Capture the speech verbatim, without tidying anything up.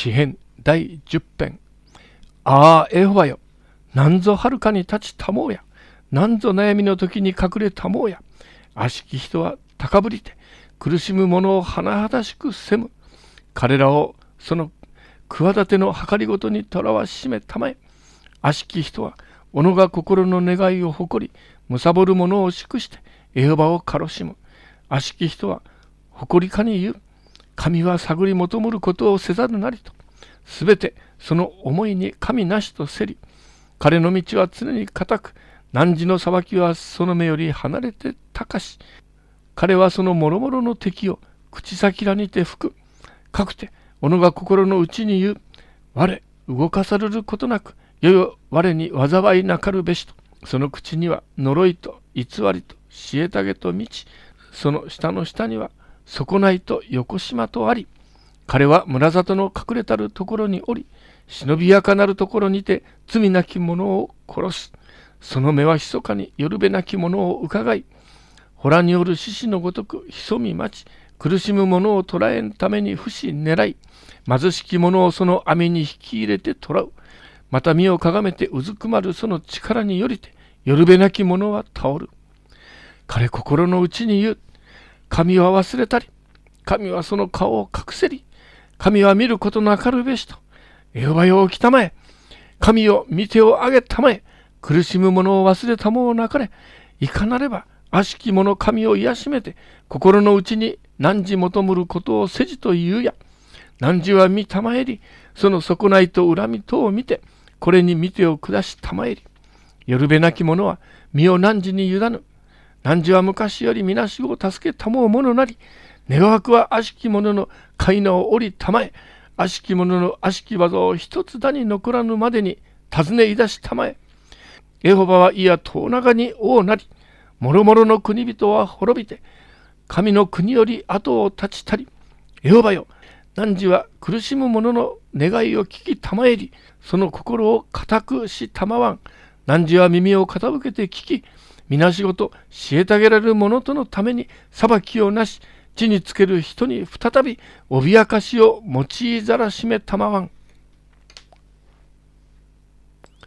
詩編だいじゅっ編。ああ、エホバよ、なんぞはるかに立ちたもうや。なんぞ悩みの時に隠れたもうや。悪しき人は高ぶりて、苦しむ者を甚だしく責む。彼らをその企ての計りごとにとらわしめたまえ。悪しき人は、己が心の願いを誇り、貪る者を祝して、エホバを軽しむ。悪しき人は、誇りかに言う。神は探り求むることをせざるなりと。すべてその思いに神なしとせり。彼の道は常に固く、汝の裁きはその目より離れて高し。彼はその諸々の敵を口先らにて吹く。かくて、己が心の内に言う。我、動かされることなく、よよ我に災いなかるべしと。その口には呪いと偽りと虐げと道。その下の下には損ないと横島とあり。彼は村里の隠れたるところにおり、忍びやかなるところにて罪なき者を殺す。その目は密かによるべなき者を伺い、洞による獅子のごとく潜み待ち、苦しむ者を捕らえんために不死狙い、貧しき者をその網に引き入れて捕らう。また身をかがめてうずくまるその力によりて、よるべなき者は倒る。彼心の内に言う。神は忘れたり、神はその顔を隠せり、神は見ることなかるべしと。エホバよ起きたまえ。神よ見てをあげたまえ。苦しむ者を忘れたもをなかれ。いかなれば悪しき者神を癒しめて、心の内に汝求むることをせじと言うや。汝は見たまえり、その損ないと恨みとを見て、これに見てを下したまえり。よるべなき者は身を汝に委ぬ。汝は昔よりみなしを助けたもうものなり、願わくは悪しき者の飼い名を折りたまえ、悪しき者の悪しき技を一つだに残らぬまでに尋ねいだしたまえ。エホバはいや遠長に王なり、もろもろの国人は滅びて、神の国より後を立ちたり。エホバよ、汝は苦しむ者の願いを聞きたまえり、その心を固くしたまわん。汝は耳を傾けて聞き、みなしごと虐げられる者とのために裁きをなし、地につける人に再び脅かしを用いざらしめたまわん。